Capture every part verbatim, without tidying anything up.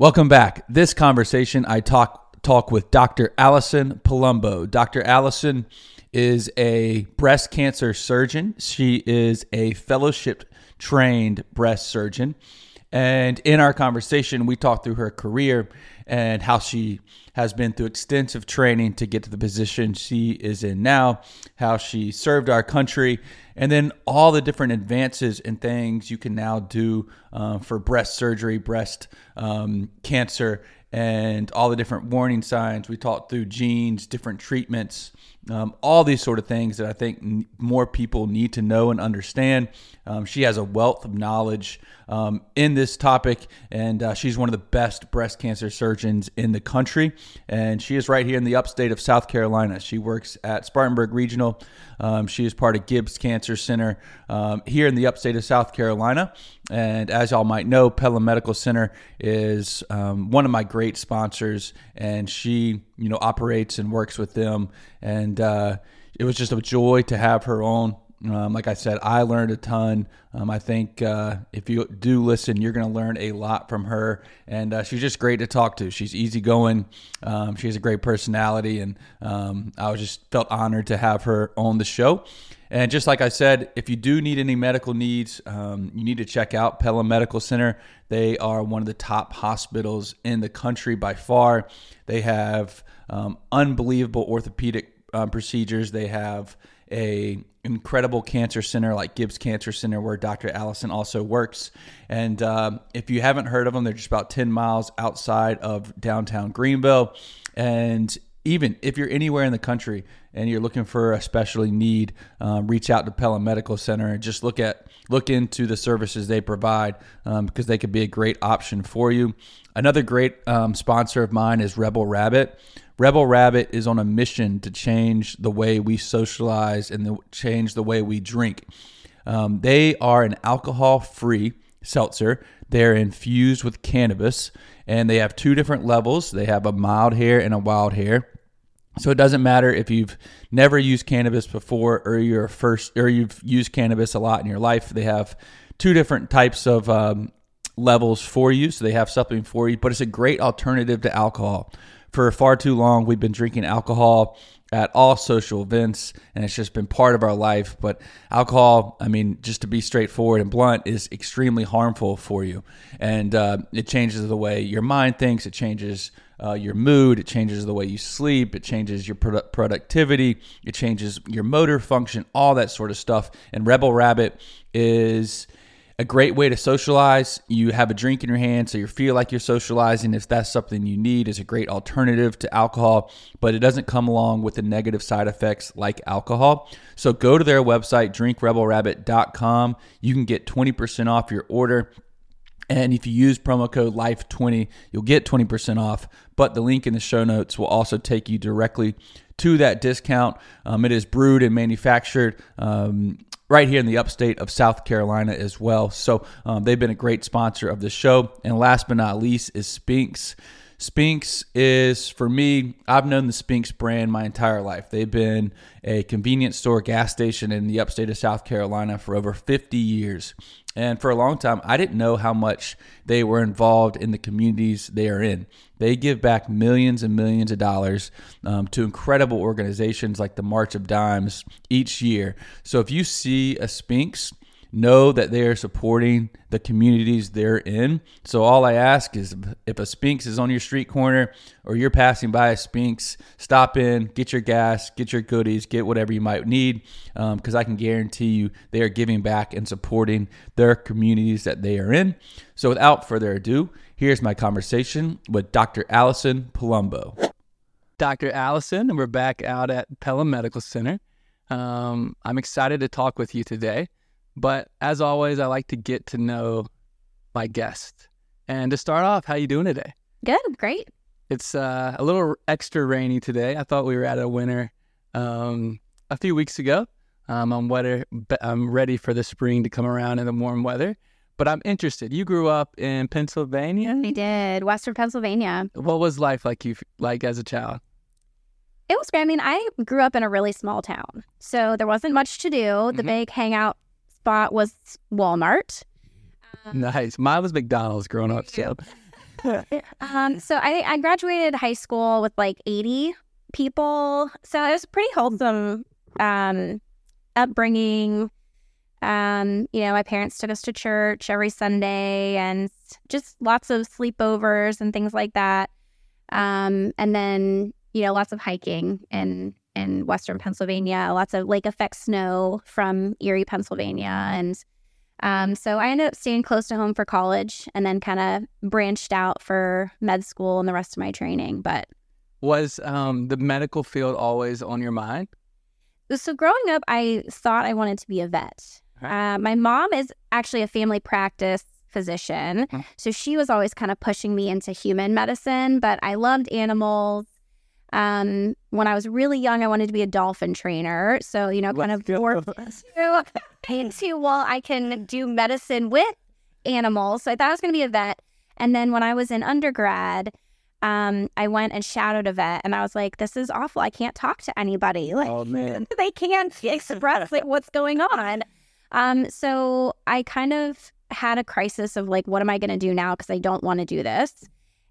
Welcome back. This conversation, I talk talk with Doctor Allison Palumbo. Doctor Allison is a breast cancer surgeon. She is a fellowship-trained breast surgeon. And in our conversation, we talked through her career and how she has been through extensive training to get to the position she is in now, how she served our country, and then all the different advances and things you can now do uh, for breast surgery, breast um, cancer, and all the different warning signs. We talked through genes, different treatments, um, all these sort of things that I think n- more people need to know and understand. Um, she has a wealth of knowledge um, in this topic, and uh, she's one of the best breast cancer surgeons in the country. And she is right here in the upstate of South Carolina. She works at Spartanburg Regional. Um, she is part of Gibbs Cancer Center um, here in the upstate of South Carolina. And as y'all might know, Pella Medical Center is um, one of my great sponsors, and she, you know, operates and works with them. And uh, it was just a joy to have her on. Um, like I said, I learned a ton. Um, I think uh, if you do listen, you're going to learn a lot from her. And uh, she's just great to talk to. She's easygoing. Um, she has a great personality. And um, I was just felt honored to have her on the show. And just like I said, if you do need any medical needs, um, you need to check out Pella Medical Center. They are one of the top hospitals in the country by far. They have um, unbelievable orthopedic um, procedures. They have a incredible cancer center like Gibbs Cancer Center, where Doctor Allison also works. And uh, if you haven't heard of them, they're just about ten miles outside of downtown Greenville. And even if you're anywhere in the country and you're looking for a specialty need, um, reach out to Pella Medical Center and just look at look into the services they provide, um, because they could be a great option for you. Another great um, sponsor of mine is Rebel Rabbit. Rebel Rabbit is on a mission to change the way we socialize and the, change the way we drink. Um, they are an alcohol-free seltzer. They're infused with cannabis, and they have two different levels. They have a mild hair and a wild hair. So it doesn't matter if you've never used cannabis before or you're first or you've used cannabis a lot in your life. They have two different types of um, levels for you. So they have something for you, but it's a great alternative to alcohol. For far too long, we've been drinking alcohol at all social events, and it's just been part of our life. But alcohol, I mean, just to be straightforward and blunt, is extremely harmful for you. And uh, it changes the way your mind thinks. It changes uh, your mood. It changes the way you sleep. It changes your produ- productivity. It changes your motor function, all that sort of stuff. And Rebel Rabbit is a great way to socialize. You have a drink in your hand, so you feel like you're socializing. If that's something you need, is a great alternative to alcohol, but it doesn't come along with the negative side effects like alcohol. So go to their website, drink rebel rabbit dot com. You can get twenty percent off your order. And if you use promo code life twenty, you'll get twenty percent off. But the link in the show notes will also take you directly to that discount. Um, it is brewed and manufactured um, right here in the upstate of South Carolina as well. So um, they've been a great sponsor of the show. And last but not least is Spinks. Spinks is, for me, I've known the Spinks brand my entire life. They've been a convenience store gas station in the upstate of South Carolina for over fifty years. And for a long time, I didn't know how much they were involved in the communities they are in. They give back millions and millions of dollars um, to incredible organizations like the March of Dimes each year. So if you see a Spinks, know that they are supporting the communities they're in. So all I ask is, if a Spinks is on your street corner or you're passing by a Spinks, stop in, get your gas, get your goodies, get whatever you might need, because um, I can guarantee you they are giving back and supporting their communities that they are in. So without further ado, here's my conversation with Doctor Allison Palumbo. Doctor Allison, and we're back out at Pella Medical Center. Um, I'm excited to talk with you today. But as always, I like to get to know my guest. And to start off, how you doing today? Good, great. It's uh, a little extra rainy today. I thought we were at a winter um, a few weeks ago. Um, I'm weather, I'm ready for the spring to come around in the warm weather. But I'm interested. You grew up in Pennsylvania? I did, Western Pennsylvania. What was life like you like as a child? It was great. I mean, I grew up in a really small town, so there wasn't much to do. Mm-hmm. The big hangout spot was Walmart. Um, nice. Mine was McDonald's growing up. So um, so I, I graduated high school with like eighty people. So it was a pretty wholesome um, upbringing. Um, you know, my parents took us to church every Sunday and just lots of sleepovers and things like that. Um, and then, you know, lots of hiking in, in Western Pennsylvania, lots of lake effect snow from Erie, Pennsylvania. And um, so I ended up staying close to home for college and then kind of branched out for med school and the rest of my training. But was um, the medical field always on your mind? So growing up, I thought I wanted to be a vet. Uh, my mom is actually a family practice physician, mm-hmm. so she was always kind of pushing me into human medicine, but I loved animals. Um, when I was really young, I wanted to be a dolphin trainer, so, you know, kind of morph into, well, I can do medicine with animals, so I thought I was going to be a vet. And then when I was in undergrad, um, I went and shadowed a vet, and I was like, this is awful. I can't talk to anybody. Like, oh, man. They can't express like what's going on. Um, so I kind of had a crisis of like, what am I going to do now? Because I don't want to do this.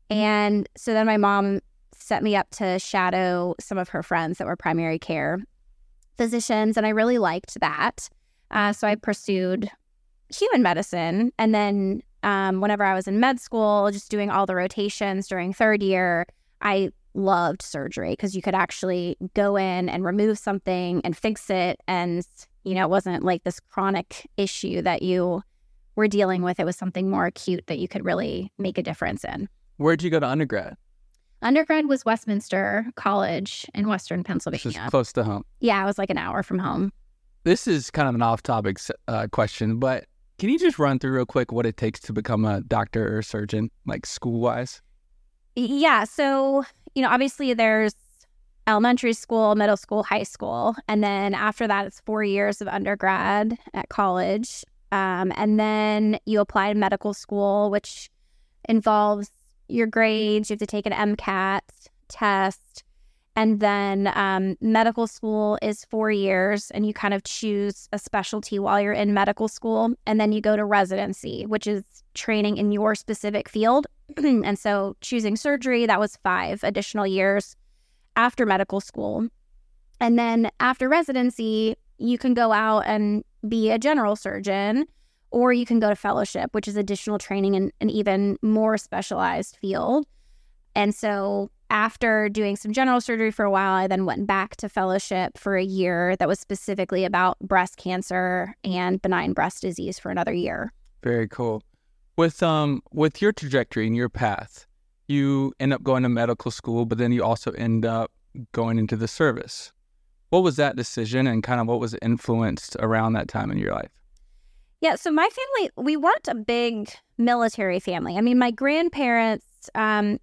And so then my mom set me up to shadow some of her friends that were primary care physicians. And I really liked that. Uh, so I pursued human medicine. And then um, whenever I was in med school, just doing all the rotations during third year, I loved surgery because you could actually go in and remove something and fix it. And you know, it wasn't like this chronic issue that you were dealing with. It was something more acute that you could really make a difference in. Where'd you go to undergrad? Undergrad was Westminster College in Western Pennsylvania. Which is close to home. Yeah, I was like an hour from home. This is kind of an off-topic uh, question, but can you just run through real quick what it takes to become a doctor or surgeon, like school-wise? Yeah, so, you know, obviously there's elementary school, middle school, high school. And then after that, it's four years of undergrad at college. Um, and then you apply to medical school, which involves your grades. You have to take an MCAT test. And then um, medical school is four years and you kind of choose a specialty while you're in medical school. And then you go to residency, which is training in your specific field. And so choosing surgery, that was five additional years after medical school. And then after residency, you can go out and be a general surgeon, or you can go to fellowship, which is additional training in an even more specialized field. And so after doing some general surgery for a while, I then went back to fellowship for a year that was specifically about breast cancer and benign breast disease for another year. Very cool. With um with your trajectory and your path, you end up going to medical school, but then you also end up going into the service. What was that decision and kind of what was influenced around that time in your life? Yeah, so my family, we weren't a big military family. I mean, my grandparents, um,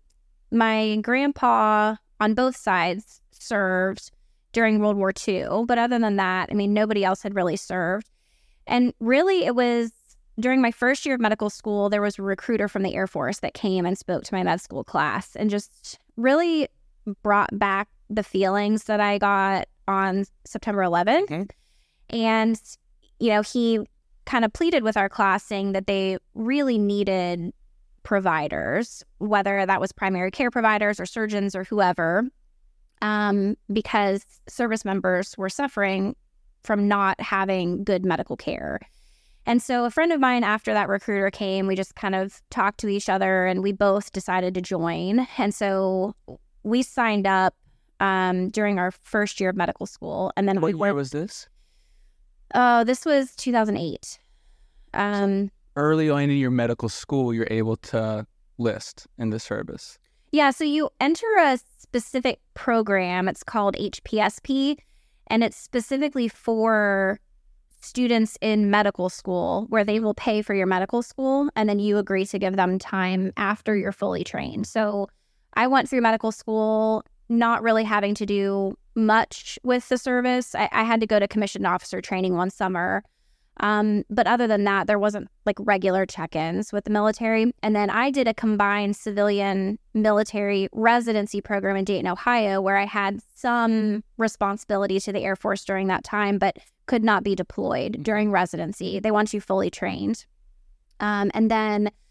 my grandpa on both sides served during World War Two. But other than that, I mean, nobody else had really served. And really, it was during my first year of medical school, there was a recruiter from the Air Force that came and spoke to my med school class and just really brought back the feelings that I got on September eleventh. Mm-hmm. And, you know, he kind of pleaded with our class saying that they really needed providers, whether that was primary care providers or surgeons or whoever, um, because service members were suffering from not having good medical care. And so a friend of mine, after that recruiter came, we just kind of talked to each other and we both decided to join. And so we signed up um, during our first year of medical school. And then Wait, we where was this? Oh, this was two thousand eight. Um, Early on in your medical school, you're able to list in the service. Yeah, so you enter a specific program. It's called H P S P, and it's specifically for students in medical school where they will pay for your medical school, and then you agree to give them time after you're fully trained. So I went through medical school not really having to do much with the service. I, I had to go to commissioned officer training one summer. Um, but other than that, there wasn't like regular check-ins with the military. And then I did a combined civilian military residency program in Dayton, Ohio, where I had some responsibility to the Air Force during that time, but could not be deployed during residency. They want you fully trained. Um, and then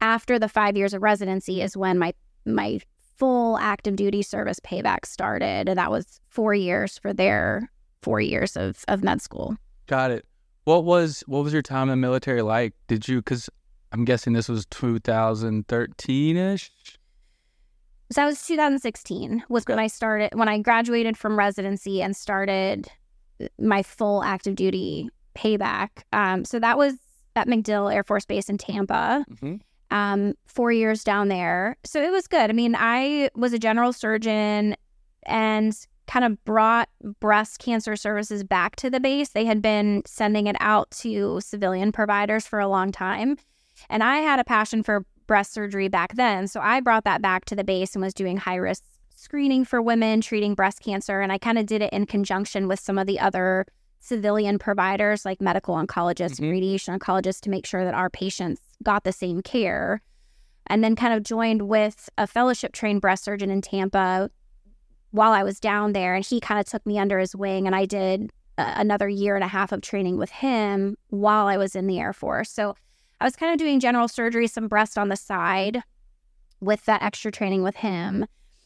after the five years of residency is when my my full active duty service payback started. And that was four years for their four years of, of med school. Got it. What was what was your time in the military like? Did you, because I'm guessing this was two thousand thirteen-ish? So that was two thousand sixteen was Okay. when I started, when I graduated from residency and started my full active duty payback. Um, so that was at MacDill Air Force Base in Tampa, Mm-hmm. um, four years down there. So it was good. I mean, I was a general surgeon and kind of brought breast cancer services back to the base. They had been sending it out to civilian providers for a long time. And I had a passion for breast surgery back then. So I brought that back to the base and was doing high-risk screening for women, treating breast cancer. And I kind of did it in conjunction with some of the other civilian providers like medical oncologists, Mhm. radiation oncologists, to make sure that our patients got the same care. And then kind of joined with a fellowship-trained breast surgeon in Tampa while I was down there. And he kind of took me under his wing. And I did uh, another year and a half of training with him while I was in the Air Force. So I was kind of doing general surgery, some breast on the side with that extra training with him.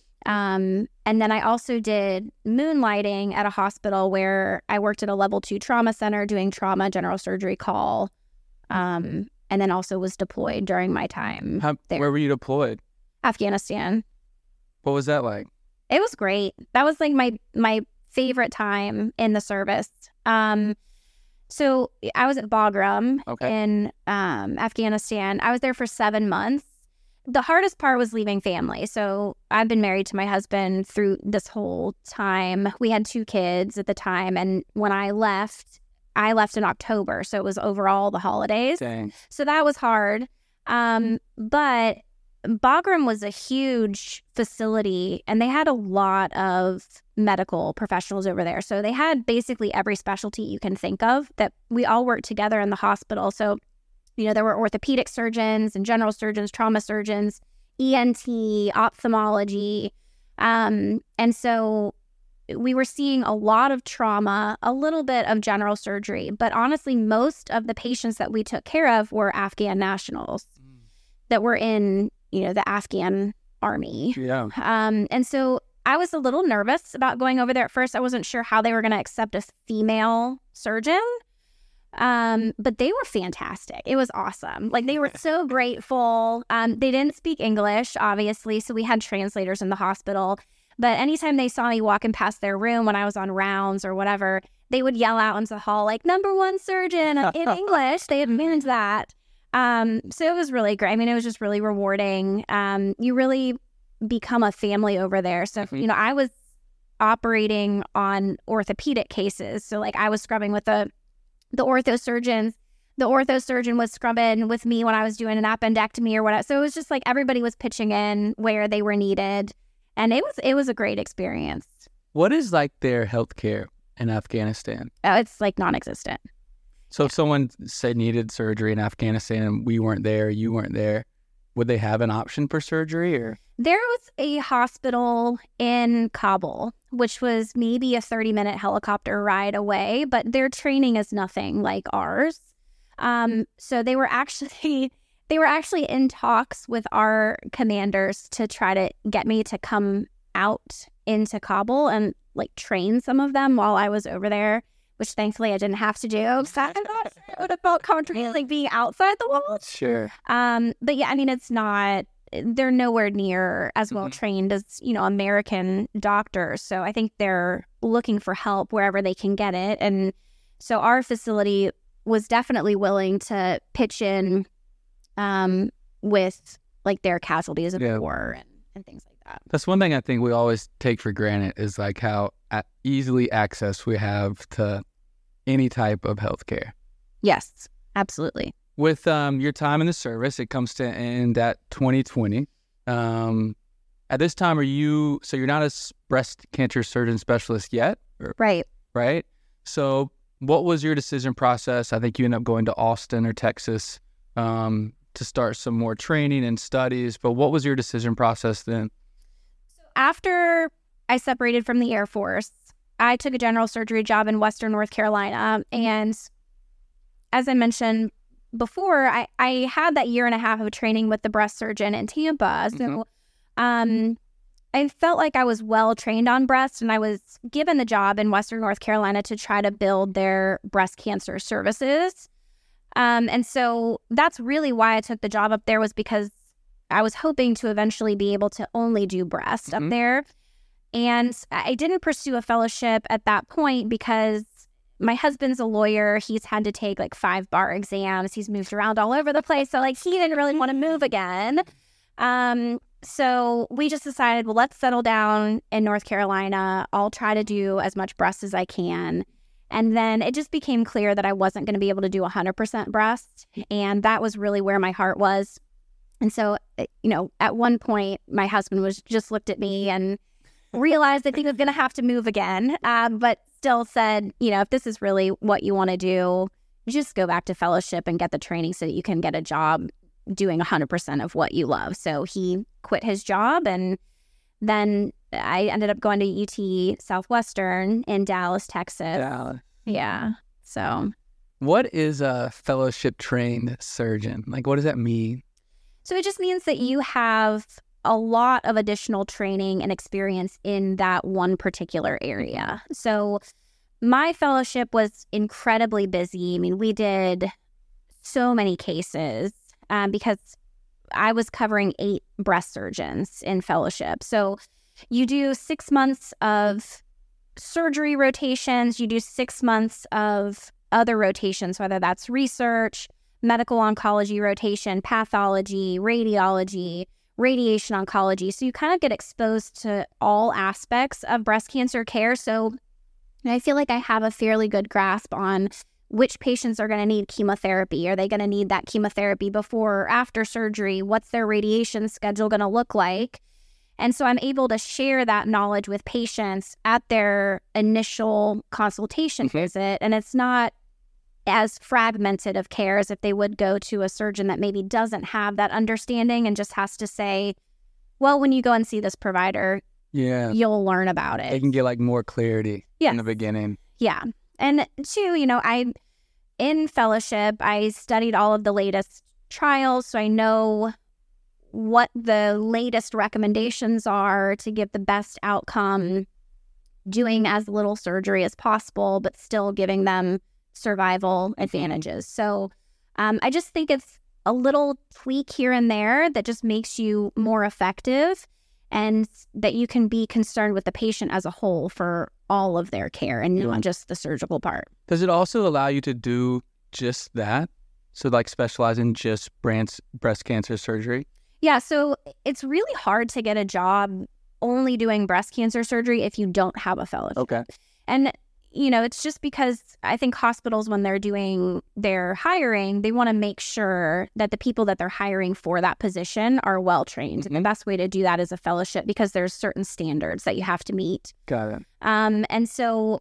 Um, and then I also did moonlighting at a hospital where I worked at a level two trauma center doing trauma general surgery call. Um, and then also was deployed during my time How, there. where were you deployed? Afghanistan. What was that like? It was great. That was like my my favorite time in the service. Um, so I was at Bagram Okay. in um, Afghanistan. I was there for seven months. The hardest part was leaving family. So I've been married to my husband through this whole time. We had two kids at the time. And when I left, I left in October. So it was over all the holidays. Dang. So that was hard. Um, but Bagram was a huge facility and they had a lot of medical professionals over there. So they had basically every specialty you can think of that we all worked together in the hospital. So, you know, there were orthopedic surgeons and general surgeons, trauma surgeons, E N T, ophthalmology. Um, and so we were seeing a lot of trauma, a little bit of general surgery. But honestly, most of the patients that we took care of were Afghan nationals that were in, you know, the Afghan army. Yeah. Um, and so I was a little nervous about going over there at first. I wasn't sure how they were going to accept a female surgeon. Um, but they were fantastic. It was awesome. Like, they were so grateful. Um, they didn't speak English, obviously, so we had translators in the hospital. But anytime they saw me walking past their room when I was on rounds or whatever, they would yell out into the hall, like, number one surgeon in English. They had learned that. Um, so it was really great. I mean, it was just really rewarding. Um, you really become a family over there. So, Mhm. you know, I was operating on orthopedic cases. So, like, I was scrubbing with the the ortho surgeons. The ortho surgeon was scrubbing with me when I was doing an appendectomy or whatever. So it was just like everybody was pitching in where they were needed. And it was it was a great experience. What is like their healthcare in Afghanistan? Uh, It's like non-existent. So if someone say needed surgery in Afghanistan and we weren't there, you weren't there, would they have an option for surgery or? There was a hospital in Kabul, which was maybe a thirty minute helicopter ride away, but their training is nothing like ours. Um, so they were actually they were actually in talks with our commanders to try to get me to come out into Kabul and like train some of them while I was over there, which thankfully I didn't have to do. So I'm not sure I would have felt comfortable like being outside the walls. Sure. Um, but yeah, I mean, it's not, they're nowhere near as well Mhm. trained as, you know, American doctors. So I think they're looking for help wherever they can get it. And so our facility was definitely willing to pitch in um, with like their casualties of Yeah. war and, and things like that. That's one thing I think we always take for granted is like how a- easily access we have to any type of healthcare. Yes, absolutely. With um, your time in the service, it comes to end at twenty twenty. Um, at this time, are you, so you're not a s- breast cancer surgeon specialist yet, or- Right. right? So what was your decision process? I think you ended up going to Austin or Texas um, to start some more training and studies, but what was your decision process then? After I separated from the Air Force, I took a general surgery job in Western North Carolina. And as I mentioned, before, I, I had that year and a half of training with the breast surgeon in Tampa. So Mhm. um, I felt like I was well trained on breast, and I was given the job in Western North Carolina to try to build their breast cancer services. Um, and so that's really why I took the job up there, was because I was hoping to eventually be able to only do breast Mhm. up there. And I didn't pursue a fellowship at that point because my husband's a lawyer. He's had to take like five bar exams. He's moved around all over the place. So like he didn't really want to move again. Um, so we just decided, well, let's settle down in North Carolina. I'll try to do as much breast as I can. And then it just became clear that I wasn't going to be able to do one hundred percent breast. And that was really where my heart was. And so, you know, at one point, my husband was just looked at me and realized that he was going to have to move again, um, but still said, you know, if this is really what you want to do, just go back to fellowship and get the training so that you can get a job doing one hundred percent of what you love. So he quit his job, and then I ended up going to U T Southwestern in Dallas, Texas. Dallas. Yeah. So, What is a fellowship trained surgeon? Like, what does that mean? so it just means that you have a lot of additional training and experience in that one particular area. So my fellowship was incredibly busy. I mean, we did so many cases um, because I was covering eight breast surgeons in fellowship. So you do six months of surgery rotations, you do six months of other rotations, whether that's research, medical oncology rotation, pathology, radiology, radiation oncology. So you kind of get exposed to all aspects of breast cancer care. So I feel like I have a fairly good grasp on which patients are going to need chemotherapy. Are they going to need that chemotherapy before or after surgery? What's their radiation schedule going to look like? And so I'm able to share that knowledge with patients at their initial consultation Mhm. visit. And it's not as fragmented of care as if they would go to a surgeon that maybe doesn't have that understanding and just has to say, well, when you go and see this provider, Yeah. you'll learn about it. They can get like more clarity Yes. in the beginning. Yeah. And two, you know, I, in fellowship, I studied all of the latest trials, so I know what the latest recommendations are to give the best outcome, doing as little surgery as possible, but still giving them survival advantages. So um, I just think it's a little tweak here and there that just makes you more effective, and that you can be concerned with the patient as a whole for all of their care and Yeah. not just the surgical part. Does it also allow you to do just that? So like specialize in just breast breast cancer surgery? Yeah, so it's really hard to get a job only doing breast cancer surgery if you don't have a fellowship. Okay. And, you know, it's just because I think hospitals, when they're doing their hiring, they want to make sure that the people that they're hiring for that position are well trained. And the best way to do that is a fellowship, because there's certain standards that you have to meet. Got it. Um, and so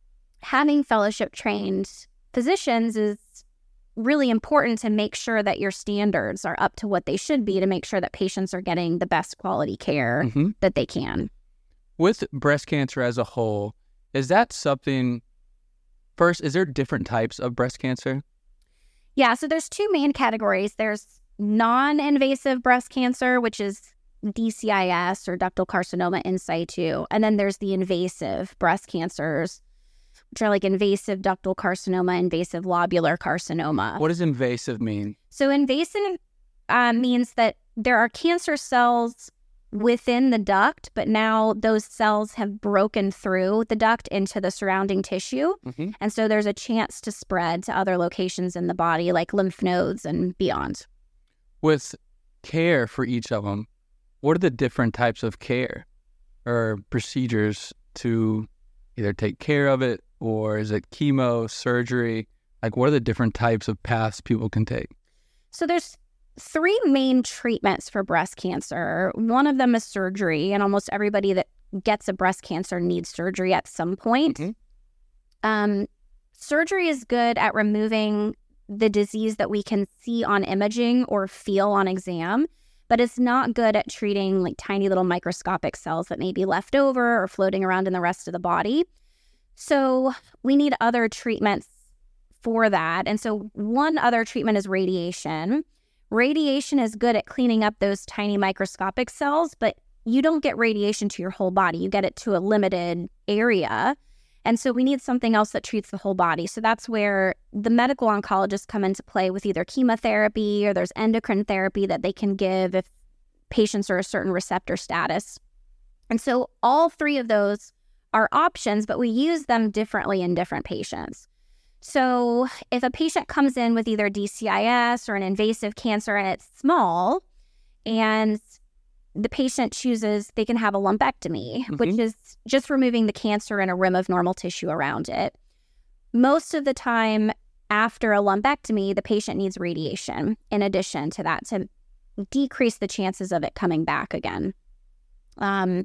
having fellowship trained physicians is really important to make sure that your standards are up to what they should be, to make sure that patients are getting the best quality care hmm that they can. With breast cancer as a whole, is that something, first, is there different types of breast cancer? Yeah, so there's two main categories. There's non-invasive breast cancer, which is D C I S or ductal carcinoma in situ. And then there's the invasive breast cancers, which are like invasive ductal carcinoma, invasive lobular carcinoma. What does invasive mean? So invasive uh, means that there are cancer cells within the duct, but now those cells have broken through the duct into the surrounding tissue. Mm-hmm. And so there's a chance to spread to other locations in the body, like lymph nodes and beyond. With care for each of them, what are the different types of care or procedures to either take care of it, or is it chemo, surgery? Like, what are the different types of paths people can take? So there's three main treatments for breast cancer. One of them is surgery, and almost everybody that gets a breast cancer needs surgery at some point. Mhm. Um, surgery is good at removing the disease that we can see on imaging or feel on exam, but it's not good at treating like tiny little microscopic cells that may be left over or floating around in the rest of the body. So we need other treatments for that. And so one other treatment is radiation. Radiation is good at cleaning up those tiny microscopic cells, but you don't get radiation to your whole body. You get it to a limited area. And so we need something else that treats the whole body. So that's where the medical oncologists come into play with either chemotherapy or there's endocrine therapy that they can give if patients are a certain receptor status. And so all three of those are options, but we use them differently in different patients. So if a patient comes in with either D C I S or an invasive cancer and it's small, and the patient chooses, they can have a lumpectomy, mm-hmm. which is just removing the cancer and a rim of normal tissue around it. Most of the time after a lumpectomy, the patient needs radiation in addition to that to decrease the chances of it coming back again. Um,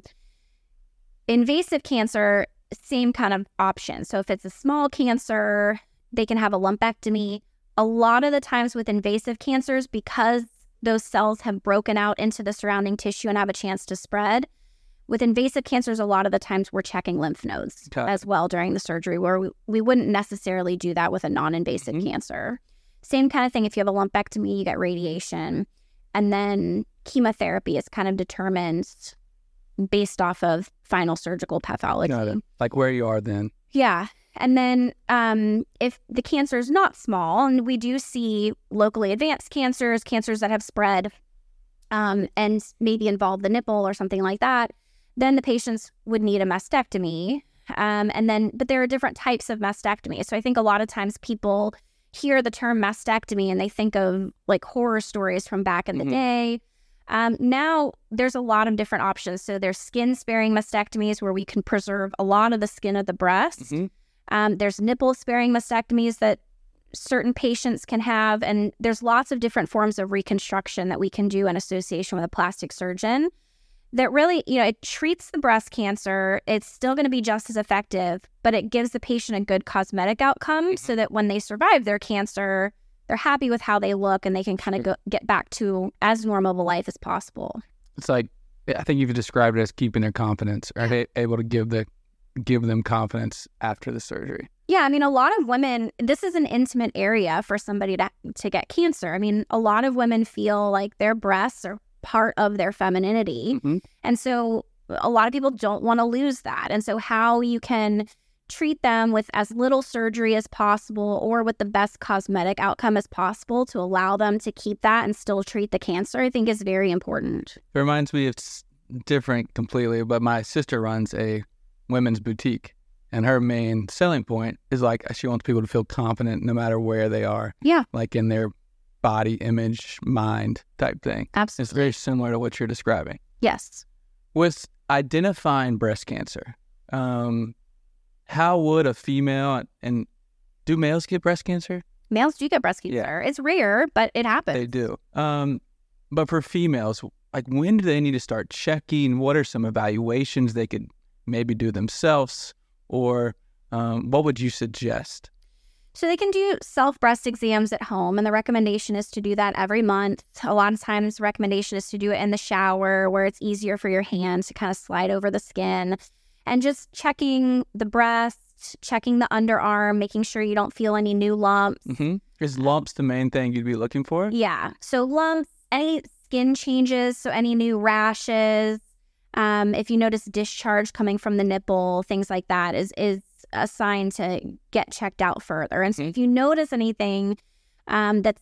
invasive cancer, same kind of option. So if it's a small cancer, they can have a lumpectomy. A lot of the times with invasive cancers, because those cells have broken out into the surrounding tissue and have a chance to spread. With invasive cancers, a lot of the times we're checking lymph nodes okay. as well during the surgery, where we, we wouldn't necessarily do that with a non-invasive mm-hmm. cancer. Same kind of thing. If you have a lumpectomy, you get radiation. And then chemotherapy is kind of determined based off of final surgical pathology. Got it. Like where you are then. Yeah. And then um, if the cancer is not small, and we do see locally advanced cancers, cancers that have spread um, and maybe involve the nipple or something like that, then the patients would need a mastectomy. Um, and then, but there are different types of mastectomy. So I think a lot of times people hear the term mastectomy and they think of like horror stories from back in the mm-hmm. day. Um, now there's a lot of different options. So there's skin sparing mastectomies where we can preserve a lot of the skin of the breast. Mm-hmm. Um, there's nipple-sparing mastectomies that certain patients can have, and there's lots of different forms of reconstruction that we can do in association with a plastic surgeon that really, you know, it treats the breast cancer. It's still going to be just as effective, but it gives the patient a good cosmetic outcome so that when they survive their cancer, they're happy with how they look and they can kind of go get back to as normal of a life as possible. It's like, I think you've described it as keeping their confidence, right? Able to give the give them confidence after the surgery. Yeah, I mean, a lot of women, this is an intimate area for somebody to to get cancer. I mean, a lot of women feel like their breasts are part of their femininity. Mm-hmm. And so a lot of people don't want to lose that. And so how you can treat them with as little surgery as possible or with the best cosmetic outcome as possible to allow them to keep that and still treat the cancer, I think is very important. It reminds me, it's different completely, but my sister runs a women's boutique, and her main selling point is like she wants people to feel confident no matter where they are. Yeah. Like in their body, image, mind type thing. Absolutely. It's very similar to what you're describing. Yes. With identifying breast cancer, um, how would a female, and do males get breast cancer? Males do get breast cancer. Yeah. It's rare, but it happens. They do. Um, but for females, like when do they need to start checking? What are some evaluations they could maybe do themselves, or um, what would you suggest? So they can do self-breast exams at home, and the recommendation is to do that every month. A lot of times the recommendation is to do it in the shower where it's easier for your hands to kind of slide over the skin, and just checking the breast, checking the underarm, making sure you don't feel any new lumps. Mm-hmm. Is lumps the main thing you'd be looking for? Yeah. So lumps, any skin changes, so any new rashes, Um, if you notice discharge coming from the nipple, things like that is is a sign to get checked out further. And so if you notice anything um, that's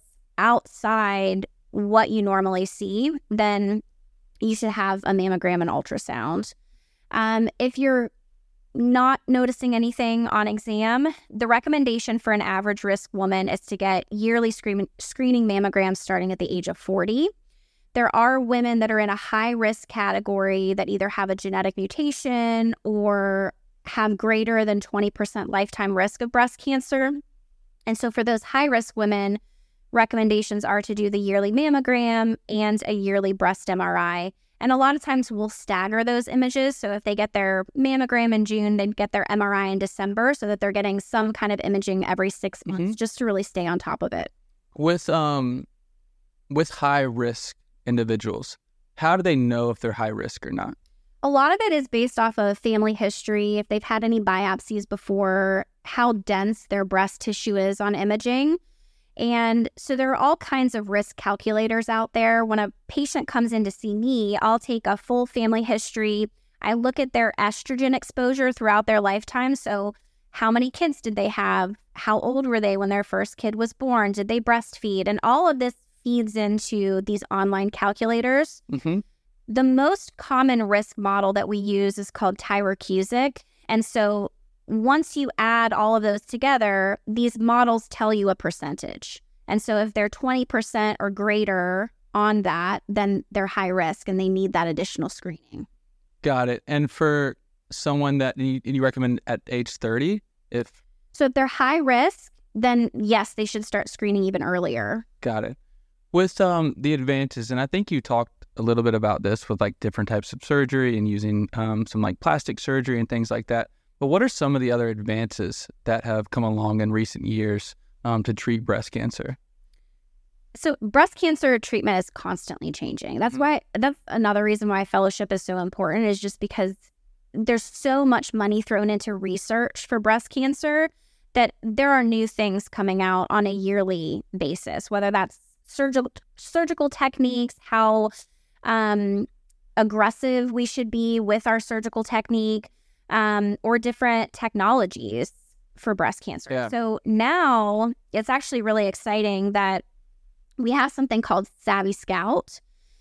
outside what you normally see, then you should have a mammogram and ultrasound. Um, if you're not noticing anything on exam, the recommendation for an average risk woman is to get yearly screen- screening mammograms starting at the age of forty. There are women that are in a high-risk category that either have a genetic mutation or have greater than twenty percent lifetime risk of breast cancer. And so for those high-risk women, recommendations are to do the yearly mammogram and a yearly breast M R I. And a lot of times we'll stagger those images. So if they get their mammogram in June, they'd get their M R I in December so that they're getting some kind of imaging every six months mm-hmm. just to really stay on top of it. With um, with high-risk individuals, how do they know if they're high risk or not? A lot of it is based off of family history, if they've had any biopsies before, how dense their breast tissue is on imaging. And so there are all kinds of risk calculators out there. When a patient comes in to see me, I'll take a full family history. I look at their estrogen exposure throughout their lifetime. So how many kids did they have? How old were they when their first kid was born? Did they breastfeed? And all of this feeds into these online calculators. Mm-hmm. The most common risk model that we use is called Tyrer-Cuzick. And so once you add all of those together, these models tell you a percentage. And so if they're twenty percent or greater on that, then they're high risk and they need that additional screening. Got it. And for someone that you, you recommend at age thirty, if... So if they're high risk, then yes, they should start screening even earlier. Got it. With um, the advances, and I think you talked a little bit about this with like different types of surgery and using um, some like plastic surgery and things like that. But what are some of the other advances that have come along in recent years um, to treat breast cancer? So breast cancer treatment is constantly changing. That's mm-hmm. why, that's another reason why fellowship is so important, is just because there's so much money thrown into research for breast cancer that there are new things coming out on a yearly basis, whether that's surgical surgical techniques, how um, aggressive we should be with our surgical technique, um, or different technologies for breast cancer. Yeah. So now it's actually really exciting that we have something called Savvy Scout.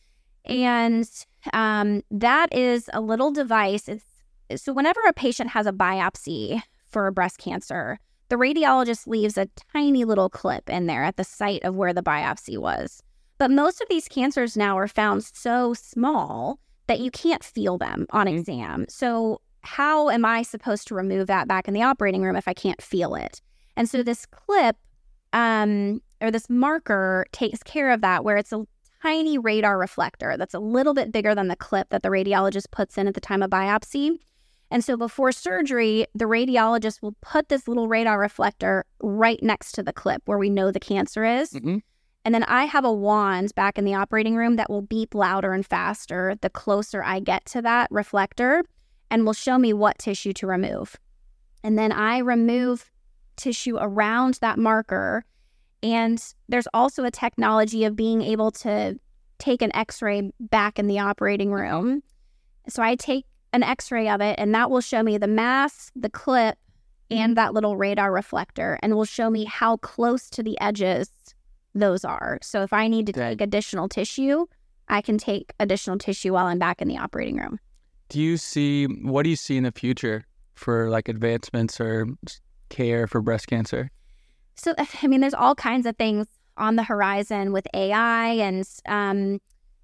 And um, that is a little device. It's, so whenever a patient has a biopsy for breast cancer, the radiologist leaves a tiny little clip in there at the site of where the biopsy was. But most of these cancers now are found so small that you can't feel them on Mm-hmm. exam. So how am I supposed to remove that back in the operating room if I can't feel it? And so this clip um, or this marker takes care of that, where it's a tiny radar reflector that's a little bit bigger than the clip that the radiologist puts in at the time of biopsy. And so before surgery, the radiologist will put this little radar reflector right next to the clip where we know the cancer is. Mm-hmm. And then I have a wand back in the operating room that will beep louder and faster the closer I get to that reflector, and will show me what tissue to remove. And then I remove tissue around that marker. And there's also a technology of being able to take an x-ray back in the operating room. So I take an x-ray of it, and that will show me the mass, the clip, and that little radar reflector, and will show me how close to the edges those are. So if I need to Dang. take additional tissue, I can take additional tissue while I'm back in the operating room. Do you see, what do you see in the future for like advancements or care for breast cancer? So, I mean, there's all kinds of things on the horizon with A I. And um,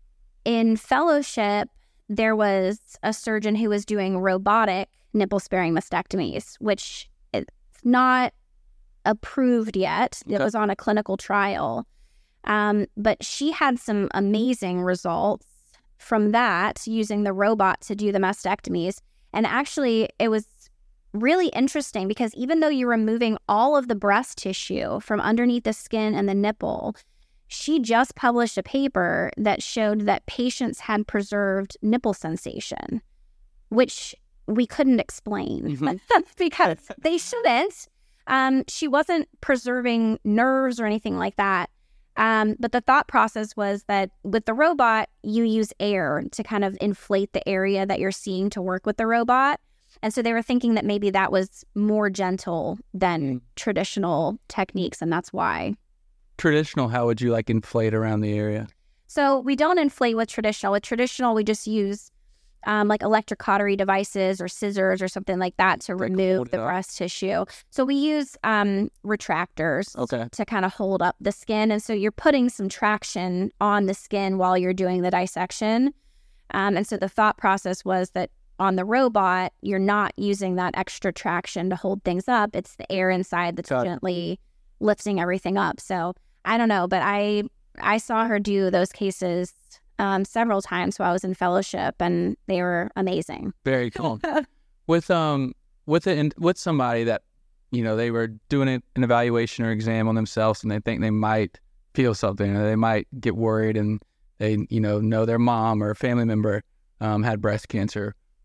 in fellowship, there was a surgeon who was doing robotic nipple-sparing mastectomies, which is not approved yet. Okay. It was on a clinical trial. Um, but she had some amazing results from that, using the robot to do the mastectomies. And actually, it was really interesting because even though you're removing all of the breast tissue from underneath the skin and the nipple, she just published a paper that showed that patients had preserved nipple sensation, which we couldn't explain Mm-hmm. because they shouldn't. Um, she wasn't preserving nerves or anything like that. Um, but the thought process was that with the robot, you use air to kind of inflate the area that you're seeing to work with the robot. And so they were thinking that maybe that was more gentle than Mm. traditional techniques, and that's why. Traditional, how would you like inflate around the area? So we don't inflate with traditional. With traditional, we just use um, like electrocautery devices or scissors or something like that to Like remove hold it the up? breast tissue. So we use um, retractors Okay. to kind of hold up the skin. And so you're putting some traction on the skin while you're doing the dissection. Um, and so the thought process was that on the robot, you're not using that extra traction to hold things up. It's the air inside that's Got it. gently lifting everything up. So I don't know, but I I saw her do those cases um, several times while I was in fellowship, and they were amazing. Very cool. with um with a, with somebody that, you know, they were doing an an evaluation or exam on themselves and they think they might feel something, or they might get worried, and they, you know know their mom or a family member um, had breast cancer.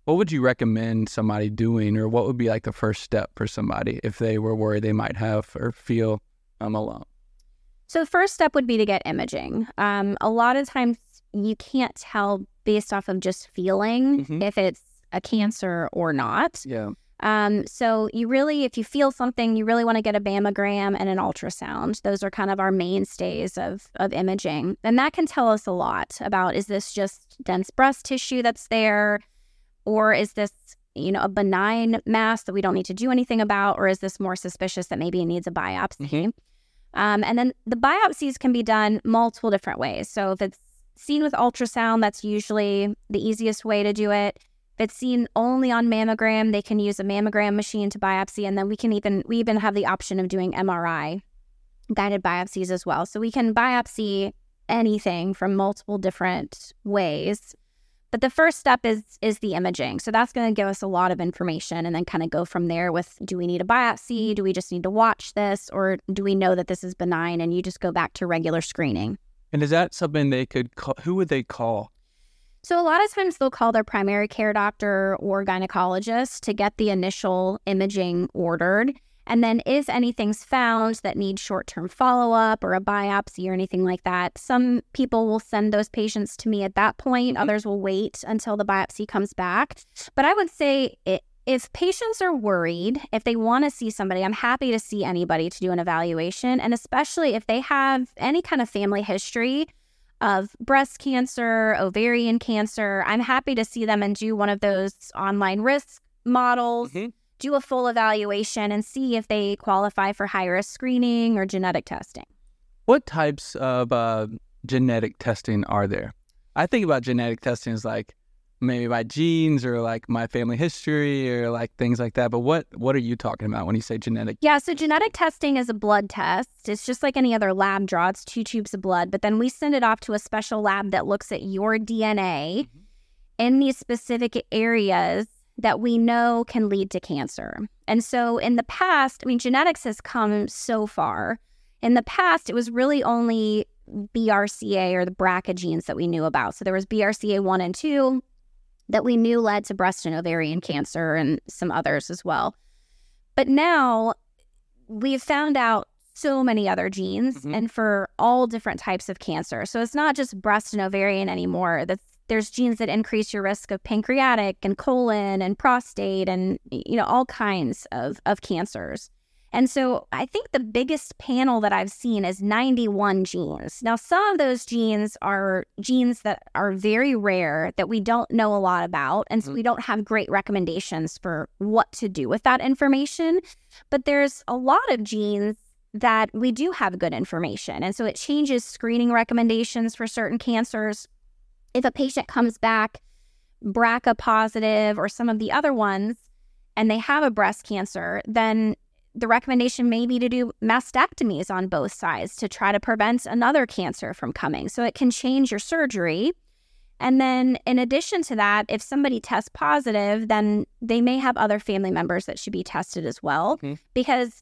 what would you recommend somebody doing, or what would be like the first step for somebody if they were worried they might have or feel um, alone? So the first step would be to get imaging. Um, a lot of times you can't tell based off of just feeling Mhm. if it's a cancer or not. Yeah. Um, so you really, if you feel something, you really want to get a mammogram and an ultrasound. Those are kind of our mainstays of, of imaging. And that can tell us a lot about, is this just dense breast tissue that's there? Or is this, you know, a benign mass that we don't need to do anything about? Or is this more suspicious that maybe it needs a biopsy? Mhm. Um, and then the biopsies can be done multiple different ways. So if it's seen with ultrasound, that's usually the easiest way to do it. If it's seen only on mammogram, they can use a mammogram machine to biopsy. And then we can even, we even have the option of doing M R I guided biopsies as well. So we can biopsy anything from multiple different ways. But the first step is is the imaging. So that's going to give us a lot of information, and then kind of go from there with, do we need a biopsy? Do we just need to watch this? Or do we know that this is benign and you just go back to regular screening? And is that something they could call? Who would they call? So a lot of times they'll call their primary care doctor or gynecologist to get the initial imaging ordered. And then if anything's found that needs short-term follow-up or a biopsy or anything like that, some people will send those patients to me at that point. Others will wait until the biopsy comes back. But I would say it, if patients are worried, if they want to see somebody, I'm happy to see anybody to do an evaluation. And especially if they have any kind of family history of breast cancer, ovarian cancer, I'm happy to see them and do one of those online risk models. Mhm. Do a full evaluation and see if they qualify for high-risk screening or genetic testing. What types of uh, genetic testing are there? I think about genetic testing as like maybe my genes or like my family history or like things like that. But what, what are you talking about when you say genetic? Yeah, so genetic testing is a blood test. It's just like any other lab draw. It's two tubes of blood, but then we send it off to a special lab that looks at your D N A mm-hmm. in these specific areas that we know can lead to cancer. And so in the past, I mean, genetics has come so far. In the past, it was really only B R C A or the B R C A genes that we knew about. So there was B R C A one and two that we knew led to breast and ovarian cancer and some others as well. But now we've found out so many other genes mm-hmm. and for all different types of cancer. So it's not just breast and ovarian anymore. That's There's genes that increase your risk of pancreatic and colon and prostate and, you know, all kinds of, of cancers. And so I think the biggest panel that I've seen is ninety-one genes. Now, some of those genes are genes that are very rare that we don't know a lot about. And so mm-hmm. we don't have great recommendations for what to do with that information. But there's a lot of genes that we do have good information. And so it changes screening recommendations for certain cancers. If a patient comes back B R C A positive or some of the other ones and they have a breast cancer, then the recommendation may be to do mastectomies on both sides to try to prevent another cancer from coming. So it can change your surgery. And then in addition to that, if somebody tests positive, then they may have other family members that should be tested as well. Mm-hmm. Because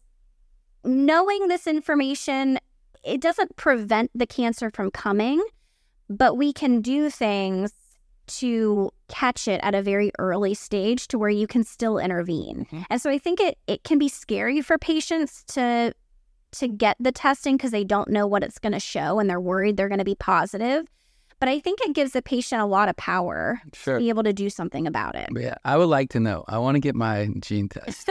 knowing this information, it doesn't prevent the cancer from coming, but we can do things to catch it at a very early stage to where you can still intervene. Mm-hmm. And so I think it, it can be scary for patients to to get the testing because they don't know what it's going to show and they're worried they're going to be positive. But I think it gives the patient a lot of power sure. to be able to do something about it. Yeah, I would like to know. I want to get my gene test.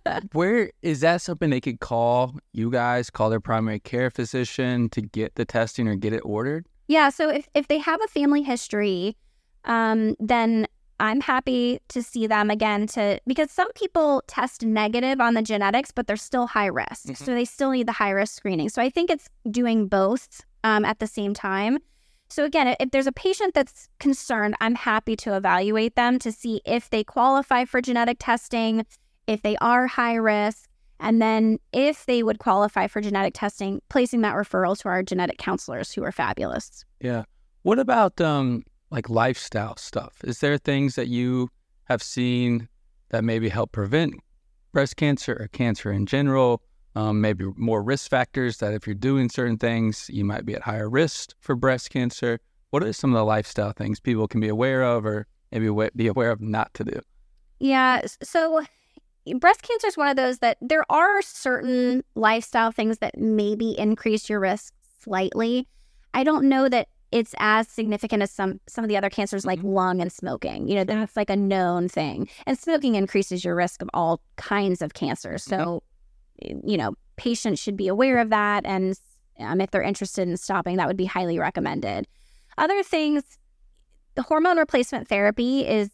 Where is that something they could call you guys, call their primary care physician to get the testing or get it ordered? Yeah, so if, if they have a family history, um, then I'm happy to see them again to because some people test negative on the genetics, but they're still high risk. Mm-hmm. So they still need the high risk screening. So I think it's doing both um, at the same time. So again, if there's a patient that's concerned, I'm happy to evaluate them to see if they qualify for genetic testing, if they are high risk, and then if they would qualify for genetic testing, placing that referral to our genetic counselors who are fabulous. Yeah. What about um, like lifestyle stuff? Is there things that you have seen that maybe help prevent breast cancer or cancer in general? Um, maybe more risk factors that if you're doing certain things, you might be at higher risk for breast cancer. What are some of the lifestyle things people can be aware of or maybe wa- be aware of not to do? Yeah. So breast cancer is one of those that there are certain lifestyle things that maybe increase your risk slightly. I don't know that it's as significant as some some of the other cancers like Mhm. lung and smoking. You know, that's like a known thing. And smoking increases your risk of all kinds of cancers. So, you know, patients should be aware of that. And um, if they're interested in stopping, that would be highly recommended. Other things, the hormone replacement therapy is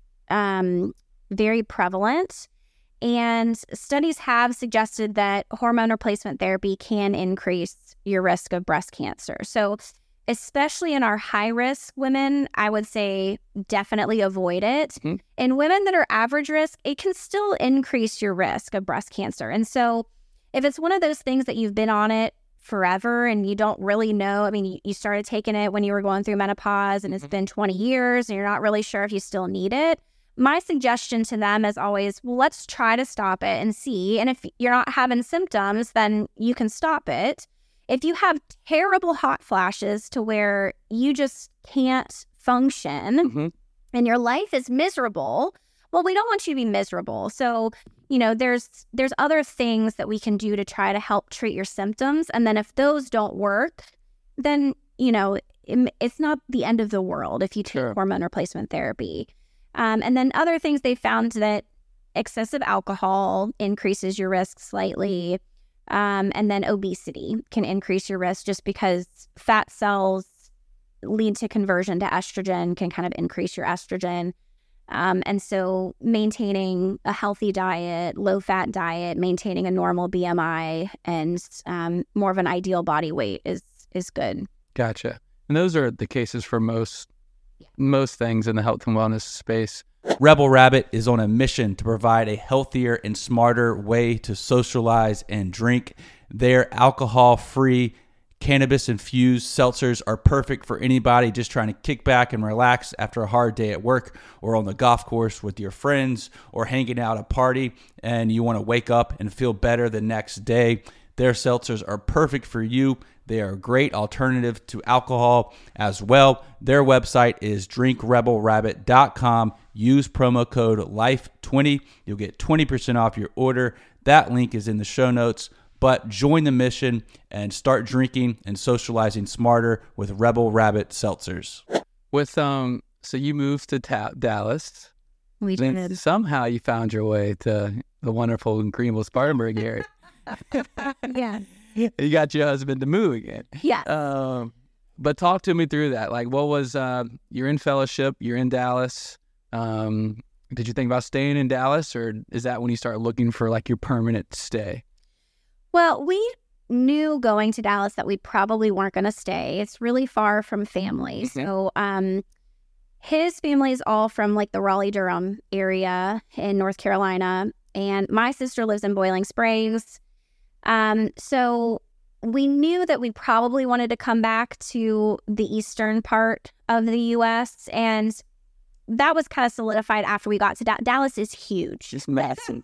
um, very prevalent. And studies have suggested that hormone replacement therapy can increase your risk of breast cancer. So especially in our high-risk women, I would say definitely avoid it. Mm-hmm. In women that are average risk, it can still increase your risk of breast cancer. And so if it's one of those things that you've been on it forever and you don't really know, I mean, you, you started taking it when you were going through menopause and it's Mm-hmm. been twenty years and you're not really sure if you still need it, my suggestion to them is always, well, let's try to stop it and see. And if you're not having symptoms, then you can stop it. If you have terrible hot flashes to where you just can't function Mm-hmm. and your life is miserable, well, we don't want you to be miserable. So, you know, there's there's other things that we can do to try to help treat your symptoms. And then if those don't work, then, you know, it, it's not the end of the world if you take Sure. hormone replacement therapy. Um, and then other things, they found that excessive alcohol increases your risk slightly. Um, and then obesity can increase your risk just because fat cells lead to conversion to estrogen, can kind of increase your estrogen. Um, and so maintaining a healthy diet, low-fat diet, maintaining a normal B M I, and um, more of an ideal body weight is is good. Gotcha. And those are the cases for most most things in the health and wellness space. Rebel Rabbit is on a mission to provide a healthier and smarter way to socialize and drink. Their alcohol-free, cannabis-infused seltzers are perfect for anybody just trying to kick back and relax after a hard day at work or on the golf course with your friends or hanging out at a party and you want to wake up and feel better the next day. Their seltzers are perfect for you. They are a great alternative to alcohol as well. Their website is drink rebel rabbit dot com. Use promo code life twenty. You'll get twenty percent off your order. That link is in the show notes. But join the mission and start drinking and socializing smarter with Rebel Rabbit seltzers. With um, so you moved to ta- Dallas. We Then did. somehow you found your way to the wonderful Greenville Spartanburg area. Yeah. You got your husband to move again. Yeah. Um, but talk to me through that. Like, what was uh, you're in fellowship? You're in Dallas. Um, did you think about staying in Dallas, or is that when you start looking for like your permanent stay? Well, we knew going to Dallas that we probably weren't going to stay. It's really far from family. Mhm. So um, his family is all from like the Raleigh-Durham area in North Carolina. And my sister lives in Boiling Springs. Um, so we knew that we probably wanted to come back to the eastern part of the U S. And that was kind of solidified after we got to da- Dallas is huge. Just massive.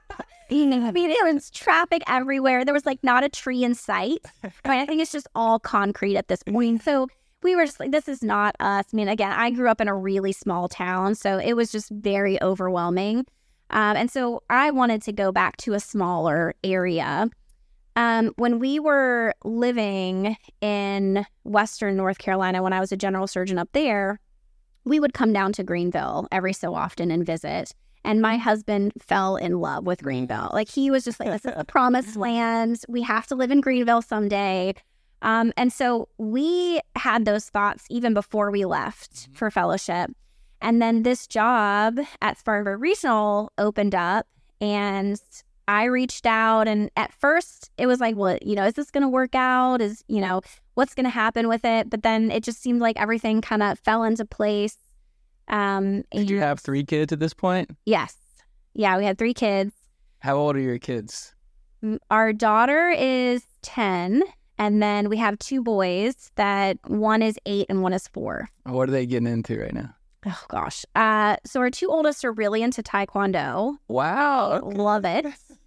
I mean, it was traffic everywhere. There was like not a tree in sight. I mean, I think it's just all concrete at this point. So we were just like, this is not us. I mean, again, I grew up in a really small town, so it was just very overwhelming. Um, and so I wanted to go back to a smaller area. Um, when we were living in Western North Carolina, when I was a general surgeon up there, we would come down to Greenville every so often and visit. And my husband fell in love with Greenville. Like, he was just like, this is the promised land. We have to live in Greenville someday. Um, and so we had those thoughts even before we left for fellowship. And then this job at Spartanburg Regional opened up, and I reached out. And at first it was like, well, you know, is this going to work out? Is, you know, what's going to happen with it? But then it just seemed like everything kind of fell into place. Um, Did you and- have three kids at this point? Yes. Yeah, we had three kids. How old are your kids? M- Our daughter is ten, and then we have two boys that one is eight and one is four. What are they getting into right now? Oh, gosh. Uh, so our two oldest are really into Taekwondo. Wow. Love it.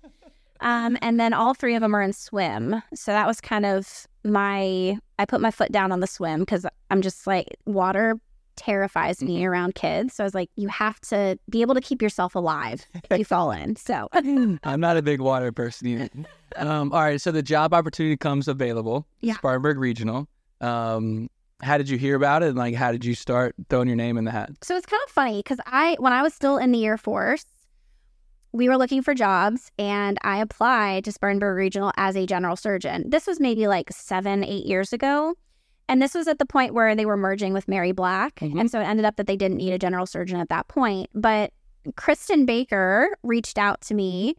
Um, and then all three of them are in swim. So that was kind of my, I put my foot down on the swim because I'm just like, water terrifies me around kids. So I was like, you have to be able to keep yourself alive if you fall in. So I'm not a big water person either. Um, all right. So the job opportunity comes available. Yeah. Spartanburg Regional. Um, how did you hear about it? And like, how did you start throwing your name in the hat? So it's kind of funny because I, when I was still in the Air Force, we were looking for jobs and I applied to Spartanburg Regional as a general surgeon. This was maybe like seven, eight years ago. And this was at the point where they were merging with Mary Black. Mm-hmm. And so it ended up that they didn't need a general surgeon at that point. But Kristen Baker reached out to me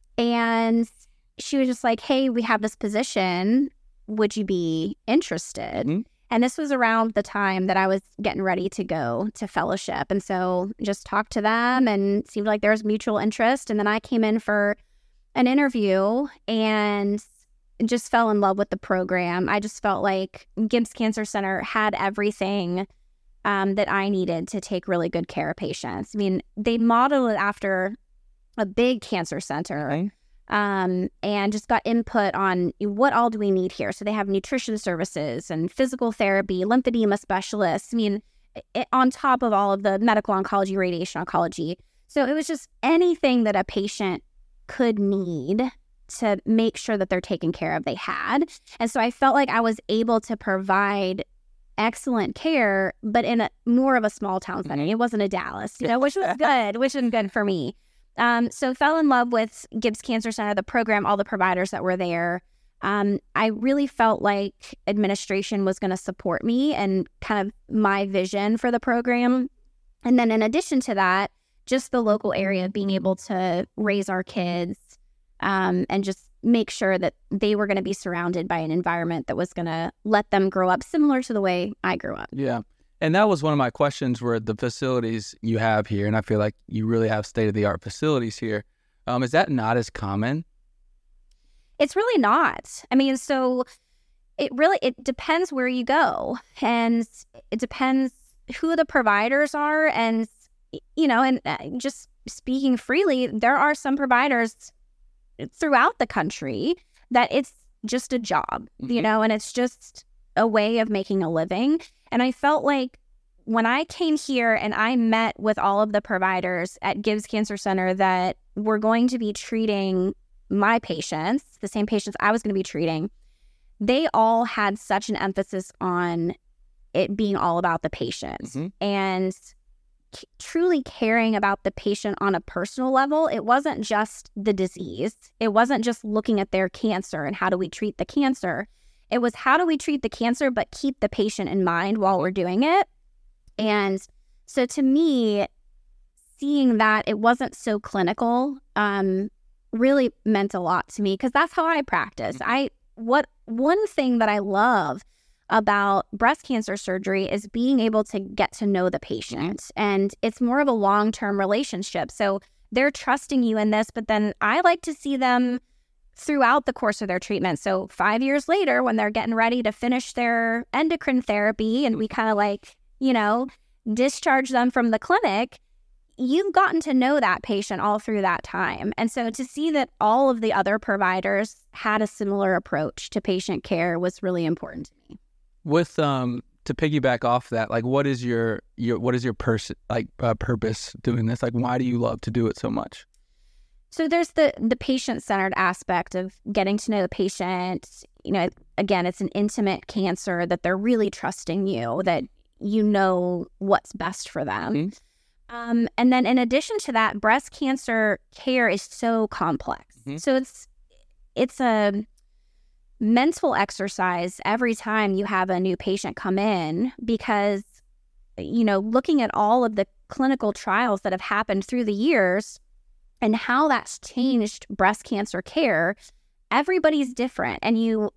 and she was just like, hey, we have this position. Would you be interested? Mm-hmm. And this was around the time that I was getting ready to go to fellowship. And so just talked to them and it seemed like there was mutual interest. And then I came in for an interview and just fell in love with the program. I just felt like Gibbs Cancer Center had everything um, that I needed to take really good care of patients. I mean, they modeled it after a big cancer center. Okay. Um, and just got input on what all do we need here. So they have nutrition services and physical therapy, lymphedema specialists. I mean, it, on top of all of the medical oncology, radiation oncology. So it was just anything that a patient could need to make sure that they're taken care of, they had. And so I felt like I was able to provide excellent care, but in a more of a small town setting. It wasn't a Dallas, you know, which was good, which was good for me. Um, so fell in love with Gibbs Cancer Center, the program, all the providers that were there. Um, I really felt like administration was going to support me and kind of my vision for the program. And then in addition to that, just the local area, being able to raise our kids um, and just make sure that they were going to be surrounded by an environment that was going to let them grow up similar to the way I grew up. Yeah. And that was one of my questions, were the facilities you have here. And I feel like you really have state-of-the-art facilities here. Um, is that not as common? It's really not. I mean, so it really, it depends where you go. And it depends who the providers are. And, you know, and just speaking freely, there are some providers throughout the country that it's just a job, mm-hmm. you know, and it's just a way of making a living. And I felt like when I came here and I met with all of the providers at Gibbs Cancer Center that were going to be treating my patients, the same patients I was going to be treating, they all had such an emphasis on it being all about the patient mm-hmm. and c- truly caring about the patient on a personal level. It wasn't just the disease. It wasn't just looking at their cancer and how do we treat the cancer. It was how do we treat the cancer, but keep the patient in mind while we're doing it. And so to me, seeing that it wasn't so clinical um, really meant a lot to me because that's how I practice. I what one thing that I love about breast cancer surgery is being able to get to know the patient. And it's more of a long-term relationship. So they're trusting you in this, but then I like to see them throughout the course of their treatment. So five years later, when they're getting ready to finish their endocrine therapy and we kind of like, you know, discharge them from the clinic, you've gotten to know that patient all through that time. And so to see that all of the other providers had a similar approach to patient care was really important to me. With, um, to piggyback off that, like, what is your, your, what is your person, like, uh, purpose doing this? Like, why do you love to do it so much? So there's the the patient-centered aspect of getting to know the patient. You know, again, it's an intimate cancer that they're really trusting you, that you know what's best for them. Mm-hmm. Um, and then in addition to that, breast cancer care is so complex. Mm-hmm. So it's it's a mental exercise every time you have a new patient come in because, you know, looking at all of the clinical trials that have happened through the years, and how that's changed breast cancer care, everybody's different. And you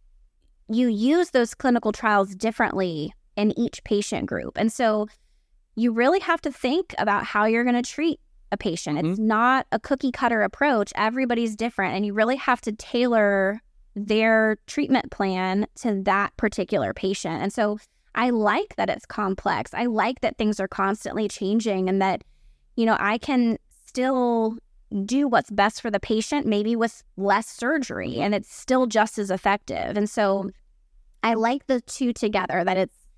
you use those clinical trials differently in each patient group. And so you really have to think about how you're going to treat a patient. Mm-hmm. It's not a cookie cutter approach. Everybody's different. And you really have to tailor their treatment plan to that particular patient. And so I like that it's complex. I like that things are constantly changing and that, you know, I can still do what's best for the patient, maybe with less surgery, and it's still just as effective. And so I like the two together, that it's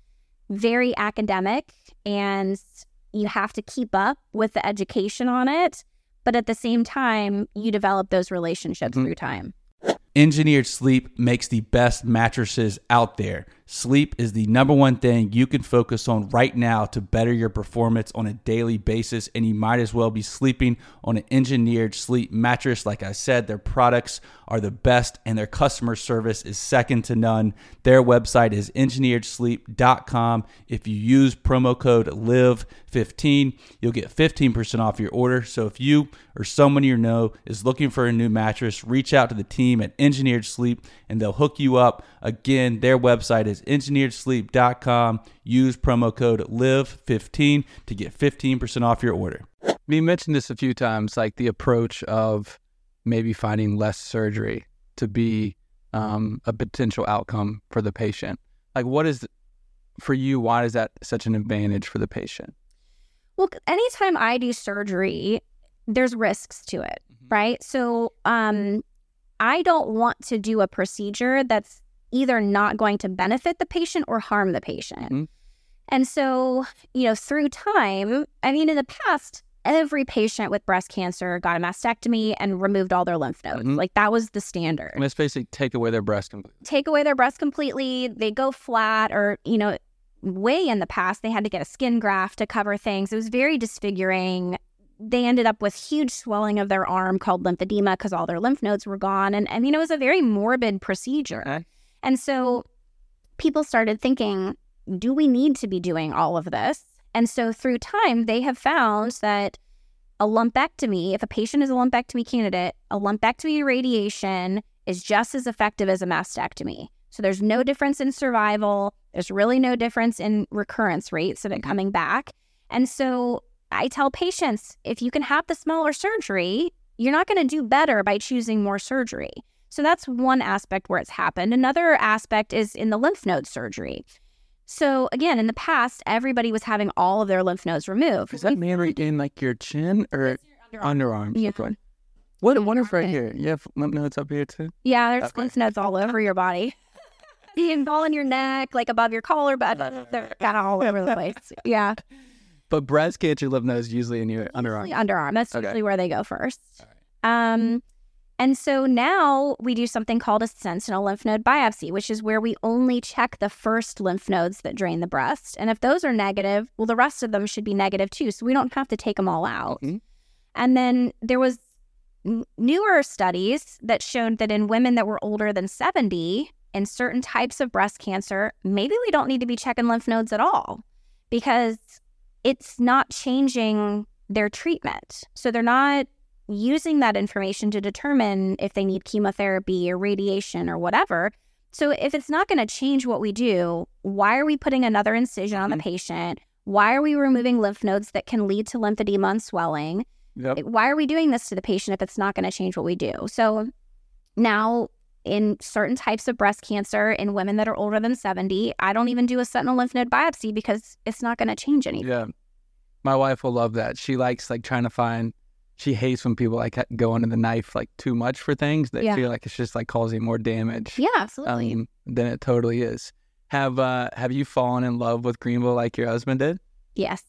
very academic, and you have to keep up with the education on it. But at the same time, you develop those relationships mm-hmm. through time. Engineered Sleep makes the best mattresses out there. Sleep is the number one thing you can focus on right now to better your performance on a daily basis, and you might as well be sleeping on an Engineered Sleep mattress. Like I said, their products are the best and their customer service is second to none. Their website is engineered sleep dot com. If you use promo code L I V fifteen, you'll get fifteen percent off your order. So if you or someone you know is looking for a new mattress, reach out to the team at Engineered Sleep and they'll hook you up. Again, their website is engineered sleep dot com. Use promo code L I V fifteen to get fifteen percent off your order. We mentioned this a few times, like the approach of maybe finding less surgery to be um, a potential outcome for the patient. Like, what is, for you, why is that such an advantage for the patient? Well, anytime I do surgery, there's risks to it, mm-hmm. right? So um, I don't want to do a procedure that's either not going to benefit the patient or harm the patient. Mm-hmm. And so, you know, through time, I mean, in the past, every patient with breast cancer got a mastectomy and removed all their lymph nodes. Mm-hmm. Like, that was the standard. And it's basically take away their breast completely. Take away their breast completely. They go flat, or, you know, way in the past, they had to get a skin graft to cover things. It was very disfiguring. They ended up with huge swelling of their arm called lymphedema because all their lymph nodes were gone. And I mean, it was a very morbid procedure. Okay. And so people started thinking, do we need to be doing all of this? And so through time, they have found that a lumpectomy, if a patient is a lumpectomy candidate, a lumpectomy radiation is just as effective as a mastectomy. So there's no difference in survival. There's really no difference in recurrence rates of it coming back. And so I tell patients, if you can have the smaller surgery, you're not going to do better by choosing more surgery. So that's one aspect where it's happened. Another aspect is in the lymph node surgery. So again, in the past, everybody was having all of their lymph nodes removed. Is that mainly in like your chin or your underarms? Yeah. What, what is right here? You have lymph nodes up here too? Yeah, there's okay. lymph nodes all over your body. All in your neck, like above your collar, but they're kind of all over the place. Yeah. But breast cancer lymph nodes usually in your underarm. Usually underarm. That's okay. usually where they go first. Right. Um, and so now we do something called a sentinel lymph node biopsy, which is where we only check the first lymph nodes that drain the breast. And if those are negative, well, the rest of them should be negative too. So we don't have to take them all out. Mm-hmm. And then there was n- newer studies that showed that in women that were older than seventy, in certain types of breast cancer, maybe we don't need to be checking lymph nodes at all because it's not changing their treatment. So they're not using that information to determine if they need chemotherapy or radiation or whatever. So if it's not going to change what we do, why are we putting another incision on the patient? Why are we removing lymph nodes that can lead to lymphedema and swelling? Yep. Why are we doing this to the patient if it's not going to change what we do? So now, in certain types of breast cancer in women that are older than seventy, I don't even do a sentinel lymph node biopsy because it's not going to change anything. Yeah. My wife will love that. She likes like trying to find, she hates when people like go under the knife like too much for things that yeah. feel like it's just like causing more damage. Yeah, absolutely. Um, than it totally is. Have uh, have you fallen in love with Greenville like your husband did? Yes.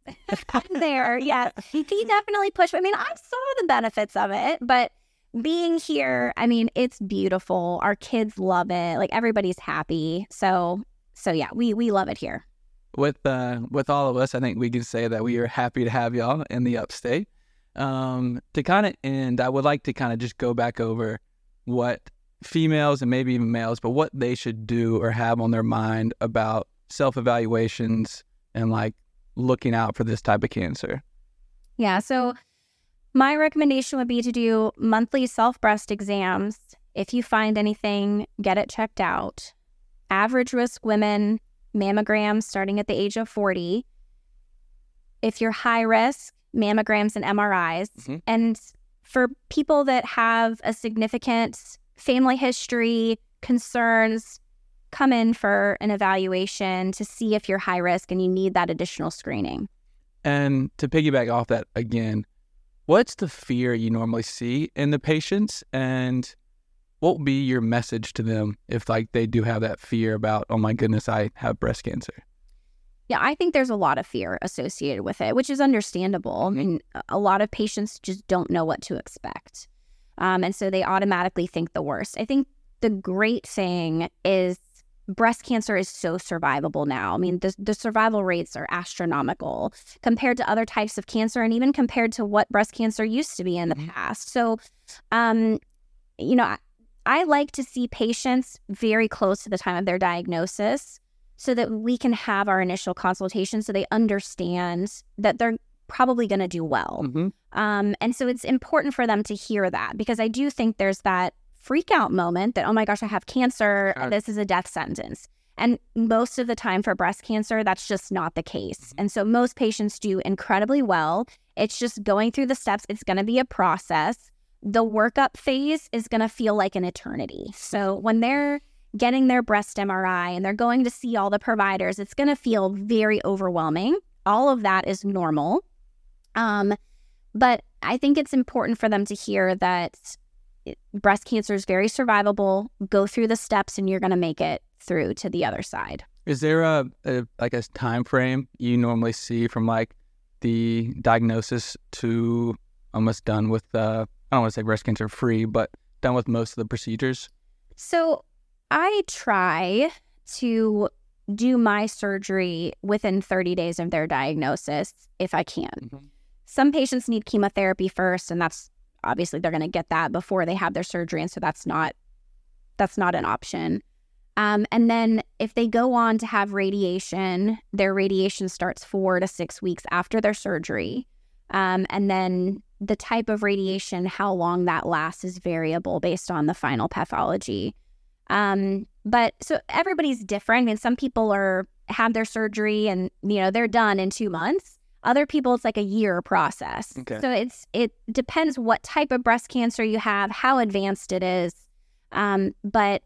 There, yeah. He definitely pushed. I mean, I saw the benefits of it, but being here, I mean, it's beautiful. Our kids love it. Like, everybody's happy. So, so yeah, we we love it here. With uh, with all of us, I think we can say that we are happy to have y'all in the upstate. Um, to kind of end, I would like to kind of just go back over what females and maybe even males, but what they should do or have on their mind about self-evaluations and like looking out for this type of cancer. Yeah, so my recommendation would be to do monthly self-breast exams. If you find anything, get it checked out. Average risk women, mammograms starting at the age of forty. If you're high risk, mammograms and M R Is. Mm-hmm. And for people that have a significant family history, concerns, come in for an evaluation to see if you're high risk and you need that additional screening. And to piggyback off that again, what's the fear you normally see in the patients, and what would be your message to them if like they do have that fear about, oh my goodness, I have breast cancer? Yeah, I think there's a lot of fear associated with it, which is understandable. I mean, a lot of patients just don't know what to expect. Um, and so they automatically think the worst. I think the great thing is breast cancer is so survivable now. I mean, the, the survival rates are astronomical compared to other types of cancer and even compared to what breast cancer used to be in the past. So, um, you know, I, I like to see patients very close to the time of their diagnosis so that we can have our initial consultation so they understand that they're probably going to do well. Mm-hmm. Um, and so it's important for them to hear that, because I do think there's that freak out moment that, oh my gosh, I have cancer and this is a death sentence. And most of the time for breast cancer, that's just not the case. Mm-hmm. And so most patients do incredibly well. It's just going through the steps. It's going to be a process. The workup phase is going to feel like an eternity. So when they're getting their breast M R I and they're going to see all the providers, it's going to feel very overwhelming. All of that is normal. Um, but I think it's important for them to hear that breast cancer is very survivable. Go through the steps and you're going to make it through to the other side. Is there a, a like a time frame you normally see from like the diagnosis to almost done with, uh, I don't want to say breast cancer free, but done with most of the procedures? So I try to do my surgery within thirty days of their diagnosis if I can. Mm-hmm. Some patients need chemotherapy first, and that's obviously they're going to get that before they have their surgery, and so that's not that's not an option. Um, and then if they go on to have radiation, their radiation starts four to six weeks after their surgery. Um, and then the type of radiation, how long that lasts, is variable based on the final pathology. Um, but so everybody's different. I mean, some people are have their surgery and, you know, they're done in two months. Other people, it's like a year process. Okay. So it's it depends what type of breast cancer you have, how advanced it is. Um, but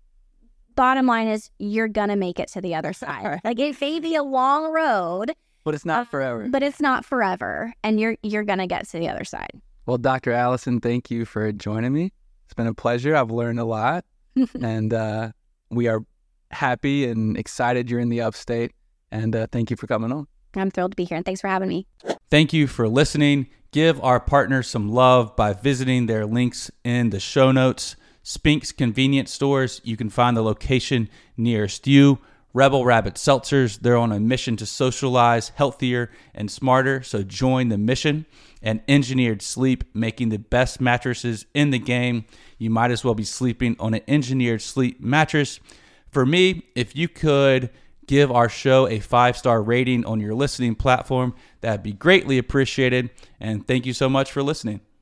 bottom line is you're going to make it to the other side. Like it may be a long road. But it's not uh, forever. But it's not forever. And you're you're going to get to the other side. Well, Doctor Allison, thank you for joining me. It's been a pleasure. I've learned a lot. and uh, we are happy and excited you're in the upstate. And uh, thank you for coming on. I'm thrilled to be here, and thanks for having me. Thank you for listening. Give our partners some love by visiting their links in the show notes. Spink's Convenience Stores, you can find the location nearest you. Rebel Rabbit Seltzers, they're on a mission to socialize healthier and smarter, so join the mission. And Engineered Sleep, making the best mattresses in the game. You might as well be sleeping on an Engineered Sleep mattress. For me, if you could give our show a five-star rating on your listening platform, that'd be greatly appreciated. And thank you so much for listening.